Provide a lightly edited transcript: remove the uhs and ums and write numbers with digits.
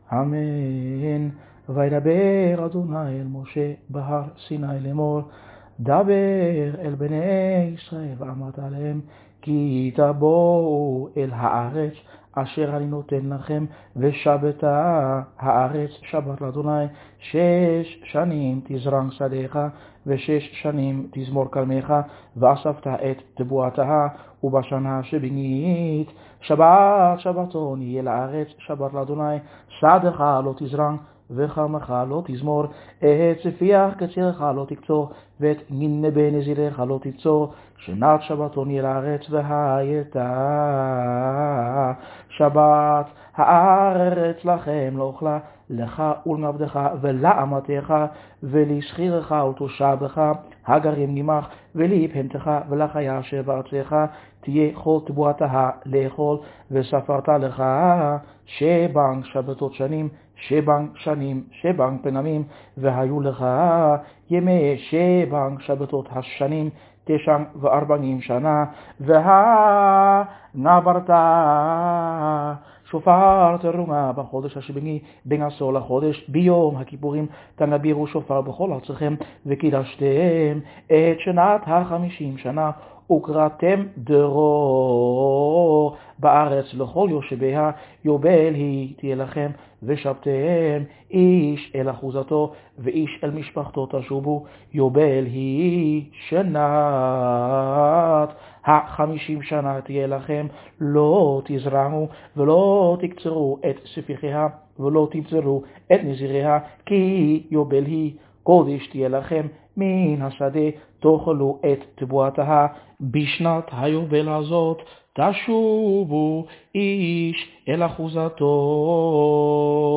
אמן. וידבר אדוני אל משה בהר סיני לאמור, דבר אל בני ישראל ואמרת עליהם, כי תבואו אל הארץ אשר אני נותן לכם, ושבתה הארץ שבת לאדוני. 6 שנים תזרע שדך, ו6 שנים תזמור כרמך, ואספת את תבואתה, ובשנה השביעית שבת שבתון יהיה לארץ שבת לאדוני. שדך לא תזרע, וכרמך לא תזמור, את צפיח קצירך לא תקצור, ואת מנבה נזירך לא תיצור. שנת שבתון יהיה לארץ, והייתה שבת הארץ לכם לאוכלה, לך ולעבדך ולאמתך ולשכירך ולתושבך, הגרים עמך ולבהמתך ולחיה אשר בארצך, תהיה כל תבואתה לאכול. וספרת לך 7 שבתות שנים, 7 שנים, 7 פעמים, והיו לך ימי 7 שבתות השנים 49 שנה. והנברת שופר תרומה בחודש השביעי ב10 לחודש, ביום הכיפורים תנבירו שופר בכל ארצכם, וקידשתם את שנת 50 שנה, וקראתם דרור בארץ לכל יושביה, יובל היא תהיה לכם. ושבתם איש אל אחוזתו ואיש אל משפחתו תשובו, יובל היא שנת 50 שנה תהיה לכם. לא תזרעו ולא תקצרו את ספיחיה, ולא תבצרו את נזיריה, כי יובל היא קודש תהיה לכם. מן השדה תאכלו את תבואתה. בשנת היובל הזאת תשובו איש אל אחוזתו.